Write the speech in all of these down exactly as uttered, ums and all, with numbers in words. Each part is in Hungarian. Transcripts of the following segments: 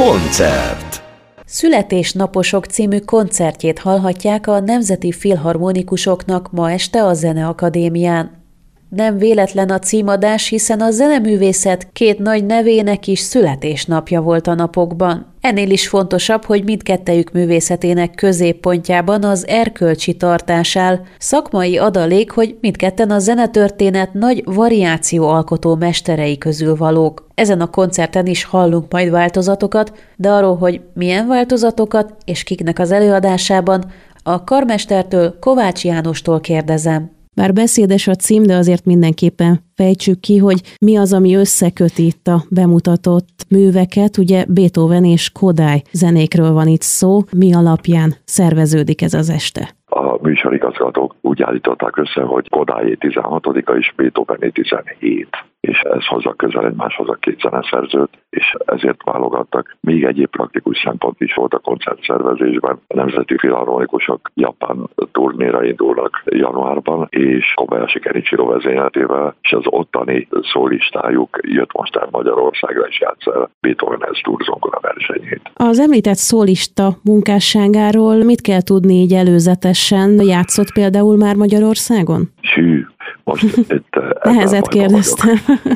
Koncert. Születésnaposok című koncertjét hallhatják a Nemzeti Filharmonikusoknak ma este a Zeneakadémián. Nem véletlen a címadás, hiszen a zeneművészet két nagy nevének is születésnapja volt a napokban. Ennél is fontosabb, hogy mindkettejük művészetének középpontjában az erkölcsi tartás áll. Szakmai adalék, hogy mindketten a zenetörténet nagy variációalkotó mesterei közül valók. Ezen a koncerten is hallunk majd változatokat, de arról, hogy milyen változatokat és kiknek az előadásában, a karmestertől, Kovács Jánostól kérdezem. Bár beszédes a cím, de azért mindenképpen fejtsük ki, hogy mi az, ami összeköti itt a bemutatott műveket. Ugye Beethoven és Kodály zenékről van itt szó. Mi alapján szerveződik ez az este? A műsorigazgatók úgy állították össze, hogy Kodályé tizenhatodika és Beethovené tizenhét, és ez hozza közel egymáshoz a két zeneszerzőt, és ezért válogattak. Még egyéb praktikus szempont is volt a koncertszervezésben. A Nemzeti Filharmonikusok japán turnéra indulnak januárban, és Kobayashi Kenichiro vezényletével, és az ottani szólistájuk jött most el Magyarországra, és játsza Beethoven túrzongora versenyét. Az említett szólista munkásságáról mit kell tudni így előzetesen? Játszott például már Magyarországon? Hű, most itt... Nehezet kérdeztem.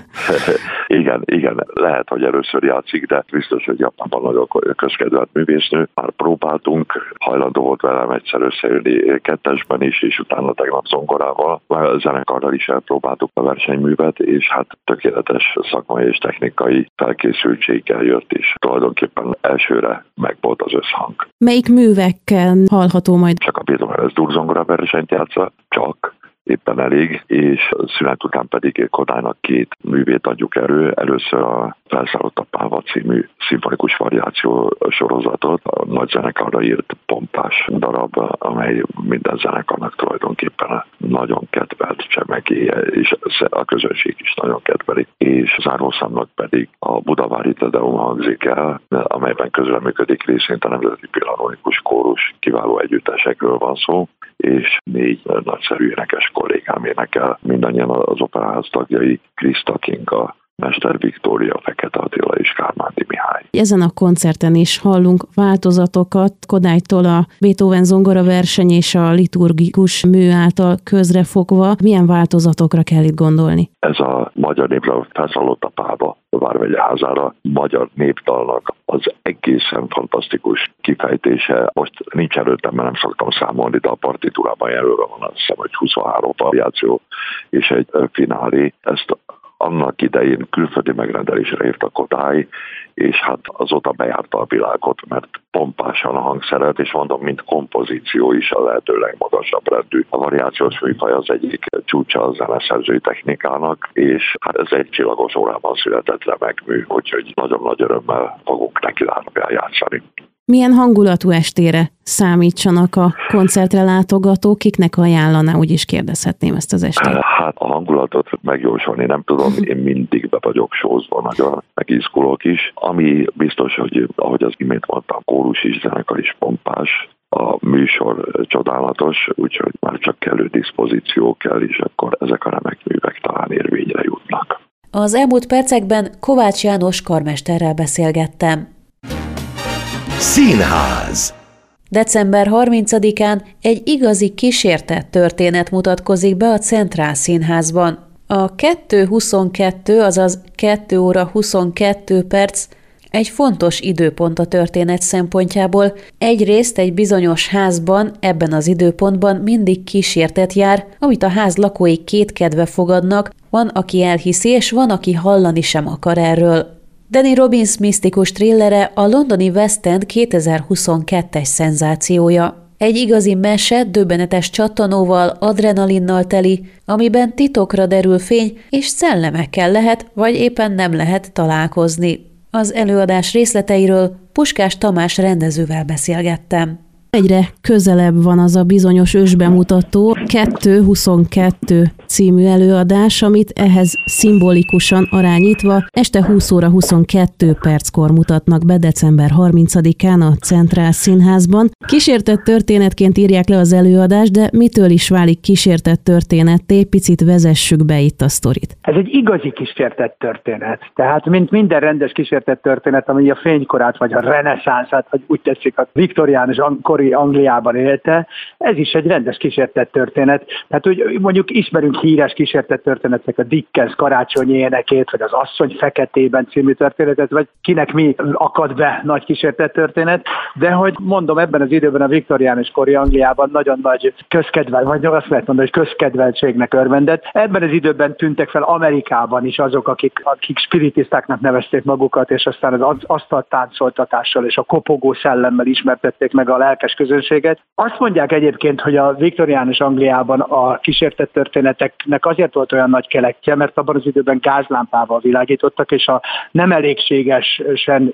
igen, igen, lehet, hogy először játszik, de biztos, hogy Japánban nagyon közkedvelt művésznő. Már próbáltunk, hajlandó volt velem egyszer összeülni kettesben is, és utána tegnap zongorával. A zenekarral is elpróbáltuk a versenyművet, és hát tökéletes szakmai és technikai felkészültséggel jött is. Tulajdonképpen elsőre megvolt az összhang. Melyik művekkel hallható majd? Csak a Beethoven túrzongora versenyt játsza, csak éppen elég, és szünet után pedig Kodálynak két művét adjuk elő. Először a Felszállott a Pálva című szimfonikus variáció sorozatot, a nagy zenekarra írt pompás darab, amely minden zenekarnak tulajdonképpen nagyon kedvelt csemegéje, és a közönség is nagyon kedveli. És zárószámnak pedig a Budavári Tedeum hangzik el, amelyben közreműködik részint a Nemzeti Filharmonikus Kórus, kiváló együttesekről van szó, és négy nagyszerű énekes kollégám énekel, mindannyian az Operaház tagjai, Krista Kinga, Mester Viktória, Fekete Attila és Kármándi Mihály. Ezen a koncerten is hallunk változatokat Kodálytól a Beethoven zongora verseny és a liturgikus mű által közrefogva. Milyen változatokra kell itt gondolni? Ez a magyar népre Felszállott a Pálva Vármegyeházára magyar népdalnak az egészen fantasztikus kifejtése. Most nincs előttem, mert nem szoktam számolni, de a partitúrában jelölve van, azt hiszem, hogy huszonhárom variáció és egy finálé. Ezt annak idején külföldi megrendelésre írt a Kodály, és hát azóta bejárta a világot, mert pompásan a hangszeret, és mondom, mint kompozíció is a lehető legmagasabb rendű. A variációs műfaj az egyik csúcsa a zeneszerzői technikának, és hát ez egy csillagos órában született remek mű, úgyhogy nagyon nagy örömmel fogunk neki játszani. Milyen hangulatú estére számítsanak a koncertre látogatók, kiknek ajánlaná, úgy is kérdezhetném ezt az estét? Hát a hangulatot megjósolni nem tudom, én mindig be vagyok sózva, nagyon megizgulok is. Ami biztos, hogy ahogy az imént mondtam, kórus is, zenekar is pompás, a műsor csodálatos, úgyhogy már csak kellő diszpozíció kell, és akkor ezek a remek művek talán érvényre jutnak. Az elmúlt percekben Kovács János karmesterrel beszélgettem. Színház. december harmincadikán egy igazi kísértett történet mutatkozik be a Centrál Színházban. A kettő huszonkettő, azaz kettő óra huszonkettő perc egy fontos időpont a történet szempontjából. Egyrészt egy bizonyos házban, ebben az időpontban mindig kísértet jár, amit a ház lakói kétkedve fogadnak, van, aki elhiszi, és van, aki hallani sem akar erről. Danny Robbins misztikus thrillere a londoni West End kétezer-huszonkettes szenzációja. Egy igazi mese döbbenetes csattanóval, adrenalinnal teli, amiben titokra derül fény, és szellemekkel lehet, vagy éppen nem lehet találkozni. Az előadás részleteiről Puskás Tamás rendezővel beszélgettem. Egyre közelebb van az a bizonyos ősbemutató kettő huszonkettő című előadás, amit ehhez szimbolikusan arányítva este húsz óra huszonkettő perckor mutatnak be december harmincadikán a Centrál Színházban. Kísértett történetként írják le az előadást, de mitől is válik kísértett történetté? Picit vezessük be itt a sztorit. Ez egy igazi kísértett történet. Tehát mint minden rendes kísértett történet, ami a fénykorát, vagy a reneszánszát, vagy úgy tetszik, a viktoriánus kori Angliában élte, ez is egy rendes kísértett történet. Tehát úgy, mondjuk ismerünk híres kísértett történetek, a Dickens karácsonyi énekét, vagy az Asszony feketében című történetet, vagy kinek mi akad be nagy kísértett történet, de hogy mondom, ebben az időben a viktoriánus kori Angliában nagyon nagy közkedvel, vagy azt lehet mondani, hogy közkedveltségnek örvendett. Ebben az időben tűntek fel Amerikában is azok, akik, akik spiritistáknak nevezték magukat, és aztán az asztaltáncoltatással és a kopogó szellemmel ismertették meg a lelkes közönséget. Azt mondják egyébként, hogy a viktoriánus Angliában a kísértett történeteknek azért volt olyan nagy keletje, mert abban az időben gázlámpával világítottak, és a nem elégségesen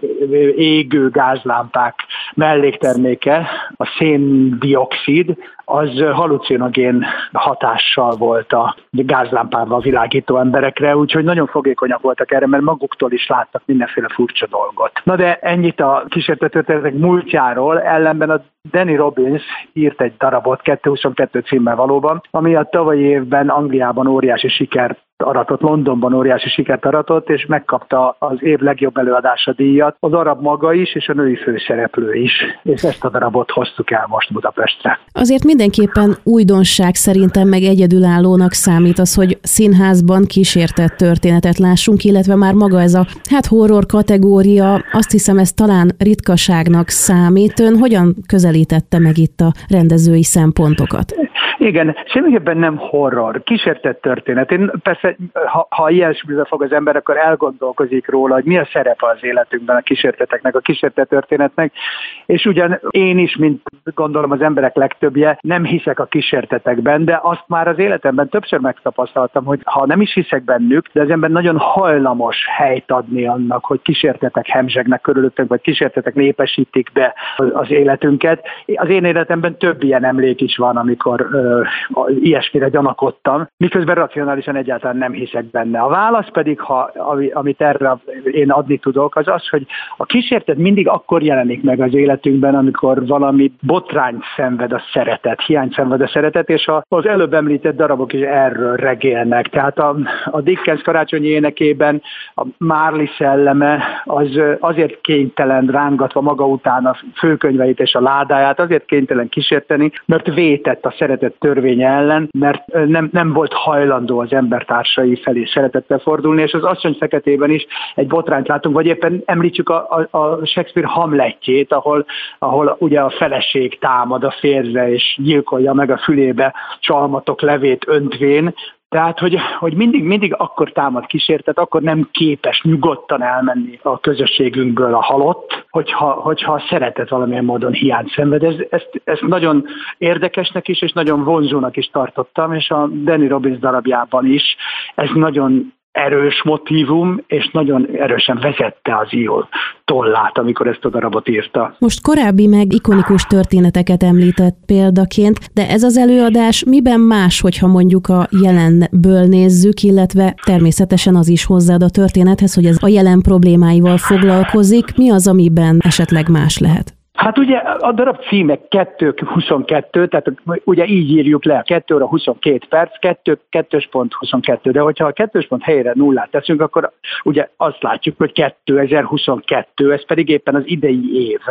égő gázlámpák mellékterméke, a széndioxid, az halucinogén hatással volt a gázlámpával világító emberekre, úgyhogy nagyon fogékonyak voltak erre, mert maguktól is láttak mindenféle furcsa dolgot. Na de ennyit a kísértett történetek múltjáról, ellenben a Danny Robbins írt egy darabot, kettő huszonkettő címmel valóban, ami a tavalyi évben Angliában óriási sikert aratott, Londonban óriási sikert aratott, és megkapta az év legjobb előadása díjat, a darab maga is, és a női főszereplő is, és ezt a darabot hoztuk el most Budapestre. Azért mindenképpen újdonság szerintem, meg egyedülállónak számít az, hogy színházban kísértett történetet lássunk, illetve már maga ez a hát horror kategória, azt hiszem ez talán ritkaságnak számít. Ön hogyan közelítette meg itt a rendezői szempontokat? Igen, semmiképpen nem horror, kísértett történet. Én persze, ha, ha ilyesmivel fog az ember, akkor elgondolkozik róla, hogy mi a szerepe az életünkben a kísérteteknek, a kísértett történetnek, és ugyan én is, mint gondolom az emberek legtöbbje, nem hiszek a kísértetekben, de azt már az életemben többször megtapasztaltam, hogy ha nem is hiszek bennük, de az ember nagyon hajlamos helyt adni annak, hogy kísértetek hemzsegnek körülöttünk, vagy kísértetek népesítik be az életünket. Az én életemben több ilyen emlék is van, amikor ilyesmire gyanakodtam, miközben racionálisan egyáltalán nem hiszek benne. A válasz pedig, ha, amit erre én adni tudok, az az, hogy a kísértet mindig akkor jelenik meg az életünkben, amikor valami botrányt szenved a szeretet, hiányt szenved a szeretet, és az előbb említett darabok is erről regélnek. Tehát a, a Dickens karácsonyi énekében a Marley szelleme az azért kénytelen rángatva maga után a főkönyveit és a ládáját, azért kénytelen kísérteni, mert vétett a szeretet törvény ellen, mert nem, nem volt hajlandó az embertársai felé szeretettel fordulni, és az Asszony feketében is egy botrányt látunk, vagy éppen említsük a, a, a Shakespeare Hamletjét, ahol, ahol ugye a feleség támad a férjre, és gyilkolja meg a fülébe csalmatok levét öntvén. Tehát, hogy, hogy mindig, mindig akkor támad kísértet, akkor nem képes nyugodtan elmenni a közösségünkből a halott, hogyha, hogyha a szeretet valamilyen módon hiányt szenved. Ez, ezt, ezt nagyon érdekesnek is, és nagyon vonzónak is tartottam, és a Danny Robbins darabjában is ez nagyon erős motívum, és nagyon erősen vezette az író tollát, amikor ezt a darabot írta. Most korábbi meg ikonikus történeteket említett példaként, de ez az előadás miben más, hogyha mondjuk a jelenből nézzük, illetve természetesen az is hozzáad a történethez, hogy ez a jelen problémáival foglalkozik, mi az, amiben esetleg más lehet? Hát ugye a darab címe kettő huszonkettő, tehát ugye így írjuk le, kettő óra huszonkét perc, kettő, kettős pont huszonkettő, de hogyha a kettős pont helyére nullát teszünk, akkor ugye azt látjuk, hogy kétezer-huszonkettő, ez pedig éppen az idei év.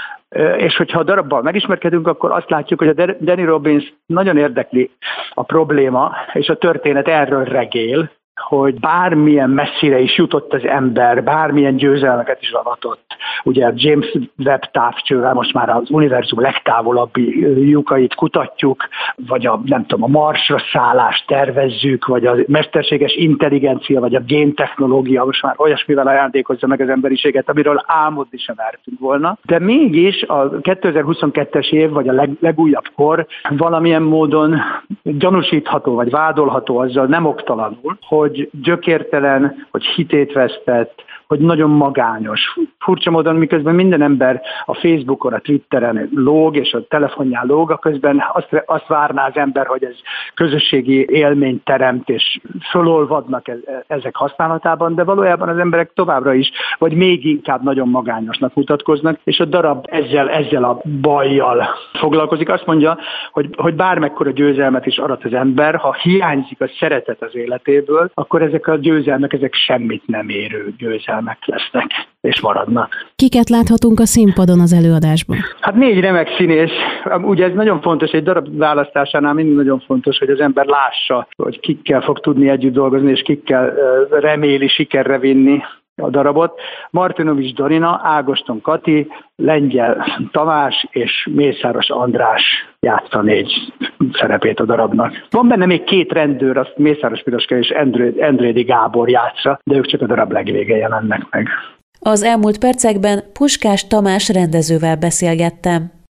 És hogyha a darabbal megismerkedünk, akkor azt látjuk, hogy a Danny Robbins nagyon érdekli a probléma, és a történet erről regél, hogy bármilyen messzire is jutott az ember, bármilyen győzelmeket is avatott. Ugye James Webb távcsővel most már az univerzum legtávolabbi lyukait kutatjuk, vagy a, nem tudom, a Marsra szállást tervezzük, vagy a mesterséges intelligencia, vagy a géntechnológia most már olyasmivel ajándékozza meg az emberiséget, amiről álmodni sem mertünk volna. De mégis a kétezer-huszonkettes év, vagy a leg, legújabb kor valamilyen módon gyanúsítható, vagy vádolható azzal nem oktalanul, hogy gyökértelen, hogy hitét vesztett, hogy nagyon magányos. Furcsa módon, miközben minden ember a Facebookon, a Twitteren lóg, és a telefonján lóg, közben azt, azt várná az ember, hogy ez közösségi élményt teremt, és fölolvadnak ezek használatában, de valójában az emberek továbbra is, vagy még inkább nagyon magányosnak mutatkoznak, és a darab ezzel, ezzel a bajjal foglalkozik. Azt mondja, hogy, hogy bármekkora győzelmet is arat az ember, ha hiányzik a szeretet az életéből, akkor ezek a győzelmek, ezek semmit nem érő győzelmek lesznek, és maradnak. Kiket láthatunk a színpadon az előadásban? Hát négy remek színész. Ugye ez nagyon fontos, egy darab választásánál mindig nagyon fontos, hogy az ember lássa, hogy kikkel fog tudni együtt dolgozni, és kikkel reméli sikerre vinni a darabot. Martinovics Dorina, Ágoston Kati, Lengyel Tamás és Mészáros András játsza négy szerepét a darabnak. Van benne még két rendőr, azt Mészáros Piroska és Endrédi Gábor játsza, de ők csak a darab legvége jelennek meg. Az elmúlt percekben Puskás Tamás rendezővel beszélgettem.